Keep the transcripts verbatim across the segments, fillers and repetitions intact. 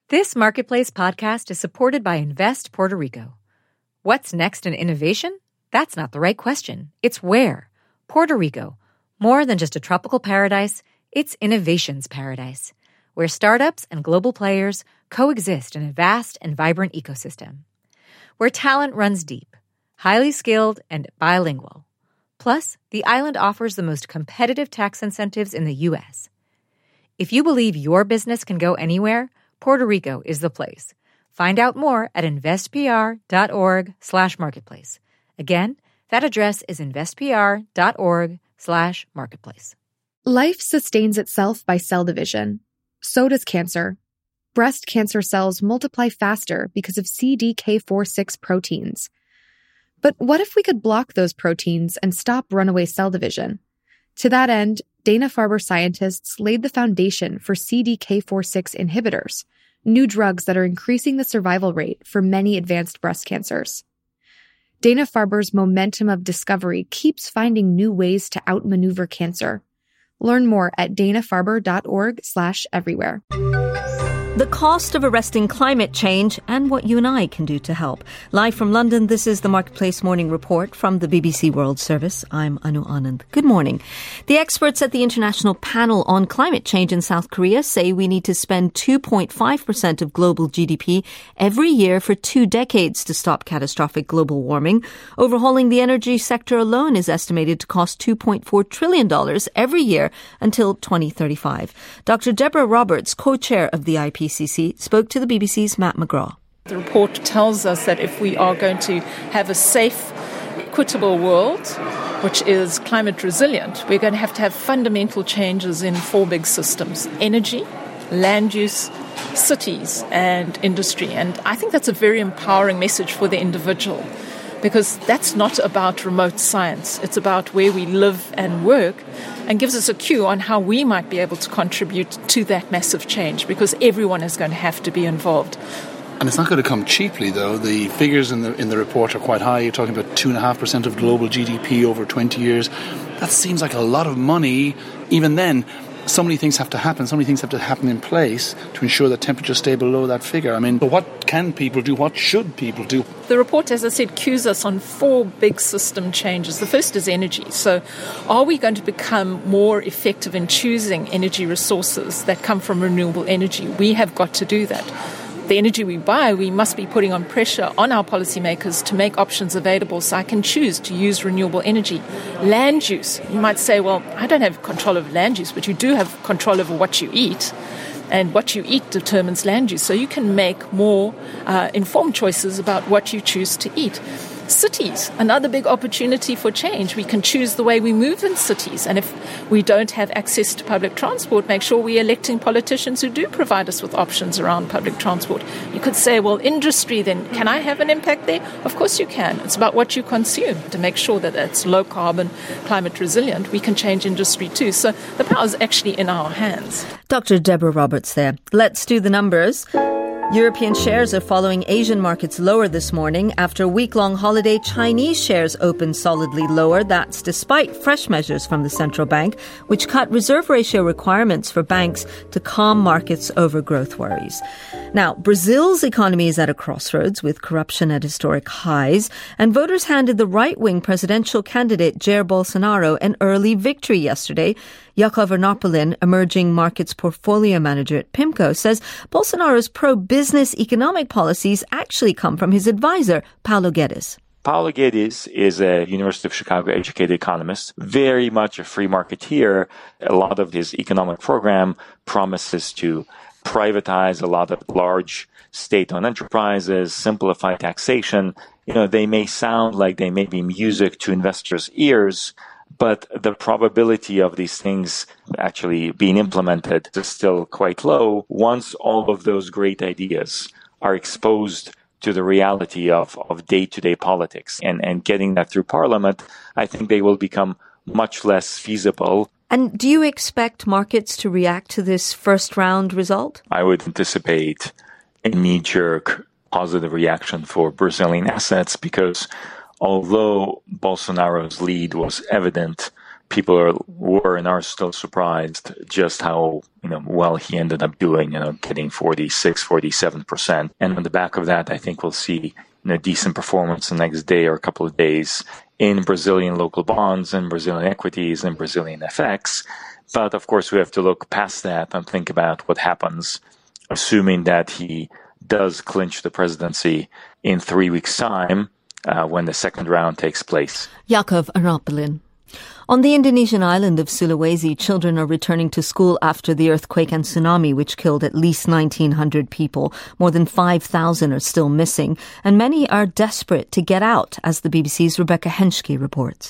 This Marketplace podcast is supported by Invest Puerto Rico. What's next in innovation? That's not the right question. It's where. Puerto Rico. More than just a tropical paradise, it's innovation's paradise, where startups and global players coexist in a vast and vibrant ecosystem. Where talent runs deep, highly skilled, and bilingual. Plus, the island offers the most competitive tax incentives in the U S. If you believe your business can go anywhere, Puerto Rico is the place. Find out more at investpr.org slash marketplace. Again, that address is investpr.org slash marketplace. Life sustains itself by cell division. So does cancer. Breast cancer cells multiply faster because of C D K four six proteins. But what if we could block those proteins and stop runaway cell division? To that end, Dana-Farber scientists laid the foundation for C D K four six inhibitors, new drugs that are increasing the survival rate for many advanced breast cancers. Dana-Farber's momentum of discovery keeps finding new ways to outmaneuver cancer. Learn more at danafarber.org slash everywhere. The cost of arresting climate change and what you and I can do to help. Live from London, this is the Marketplace Morning Report from the B B C World Service. I'm Anu Anand. Good morning. The experts at the International Panel on Climate Change in South Korea say we need to spend two point five percent of global G D P every year for two decades to stop catastrophic global warming. Overhauling the energy sector alone is estimated to cost two point four trillion dollars every year until twenty thirty-five. Doctor Deborah Roberts, co-chair of the I P C C, spoke to the B B C's Matt McGraw. The report tells us that if we are going to have a safe, equitable world, which is climate resilient, we're going to have to have fundamental changes in four big systems: energy, land use, cities, and industry. And I think that's a very empowering message for the individual, because that's not about remote science. It's about where we live and work, and gives us a cue on how we might be able to contribute to that massive change, because everyone is going to have to be involved. And it's not going to come cheaply, though. The figures in the in the report are quite high. You're talking about two point five percent of global G D P over twenty years. That seems like a lot of money. Even then, so many things have to happen. So many things have to happen in place to ensure that temperatures stay below that figure. I mean, what can people do? What should people do? The report, as I said, cues us on four big system changes. The first is energy. So are we going to become more effective in choosing energy resources that come from renewable energy? We have got to do that. The energy we buy, we must be putting on pressure on our policymakers to make options available so I can choose to use renewable energy. Land use. You might say, well, I don't have control over land use, but you do have control over what you eat. And what you eat determines land use. So you can make more uh, informed choices about what you choose to eat. Cities, another big opportunity for change. We can choose the way we move in cities. And if we don't have access to public transport, make sure we're electing politicians who do provide us with options around public transport. You could say, well, industry then, can I have an impact there? Of course you can. It's about what you consume to make sure that it's low carbon, climate resilient. We can change industry too. So the power is actually in our hands. Doctor Deborah Roberts there. Let's do the numbers. European shares are following Asian markets lower this morning. After a week-long holiday, Chinese shares opened solidly lower. That's despite fresh measures from the central bank, which cut reserve ratio requirements for banks to calm markets over growth worries. Now, Brazil's economy is at a crossroads with corruption at historic highs, and voters handed the right-wing presidential candidate Jair Bolsonaro an early victory yesterday. Jakob Vernoppelin, emerging markets portfolio manager at PIMCO, says Bolsonaro's pro-business economic policies actually come from his advisor, Paulo Guedes. Paulo Guedes is a University of Chicago educated economist, very much a free marketeer. A lot of his economic program promises to privatize a lot of large state-owned enterprises, simplify taxation. You know, they may sound like they may be music to investors' ears, but the probability of these things actually being implemented is still quite low once all of those great ideas are exposed to the reality of, of day-to-day politics. And, and getting that through Parliament, I think they will become much less feasible. And do you expect markets to react to this first-round result? I would anticipate a knee-jerk positive reaction for Brazilian assets because although Bolsonaro's lead was evident people are, were and are still surprised just how, you know, well he ended up doing, you know, getting forty-six, forty-seven percent. And on the back of that, I think we'll see, you know, decent performance the next day or a couple of days in Brazilian local bonds and Brazilian equities and Brazilian F X. But of course, we have to look past that and think about what happens, assuming that he does clinch the presidency in three weeks' time uh, when the second round takes place. Yaakov Arapolin. On the Indonesian island of Sulawesi, children are returning to school after the earthquake and tsunami, which killed at least nineteen hundred people. More than five thousand are still missing, and many are desperate to get out, as the B B C's Rebecca Henschke reports.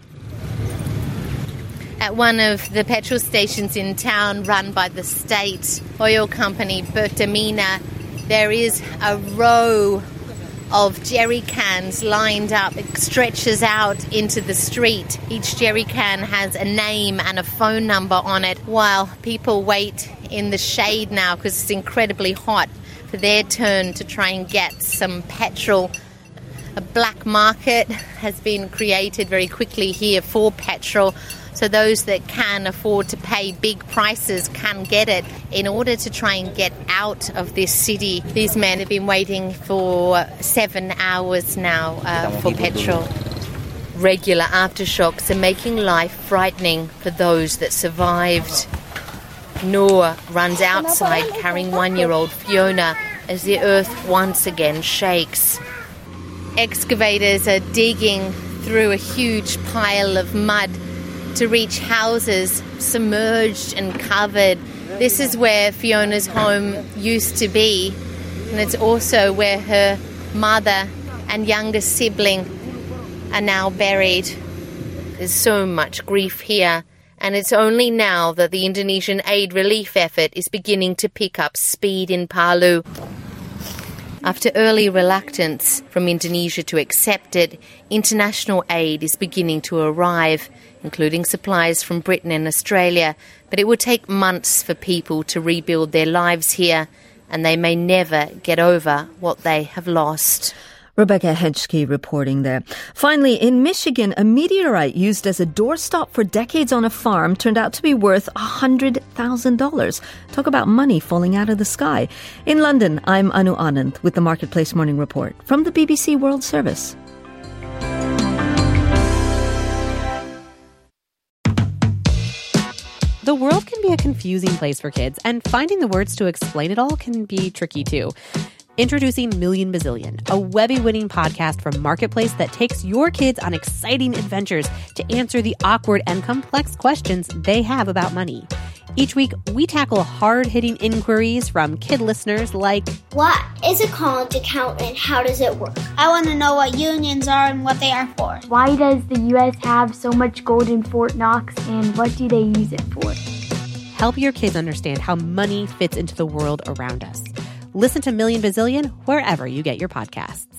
At one of the petrol stations in town run by the state oil company Pertamina, there is a row of jerry cans lined up. It stretches out into the street. Each jerry can has a name and a phone number on it, while people wait in the shade now because it's incredibly hot for their turn to try and get some petrol. A black market has been created very quickly here for petrol, so those that can afford to pay big prices can get it in order to try and get out of this city. These men have been waiting for seven hours now uh, for petrol. Regular aftershocks are making life frightening for those that survived. Noor runs outside carrying one-year-old Fiona as the earth once again shakes. Excavators are digging through a huge pile of mud to reach houses submerged and covered. This is where Fiona's home used to be, and it's also where her mother and younger sibling are now buried. There's so much grief here, and it's only now that the Indonesian aid relief effort is beginning to pick up speed in Palu. After early reluctance from Indonesia to accept it, international aid is beginning to arrive, including supplies from Britain and Australia. But it will take months for people to rebuild their lives here, and they may never get over what they have lost. Rebecca Henschke reporting there. Finally, in Michigan, a meteorite used as a doorstop for decades on a farm turned out to be worth one hundred thousand dollars. Talk about money falling out of the sky. In London, I'm Anu Anand with the Marketplace Morning Report from the B B C World Service. The world can be a confusing place for kids, and finding the words to explain it all can be tricky too. Introducing Million Bazillion, a Webby-winning podcast from Marketplace that takes your kids on exciting adventures to answer the awkward and complex questions they have about money. Each week, we tackle hard-hitting inquiries from kid listeners like, what is a college account and how does it work? I want to know what unions are and what they are for. Why does the U S have so much gold in Fort Knox, and what do they use it for? Help your kids understand how money fits into the world around us. Listen to Million Bazillion wherever you get your podcasts.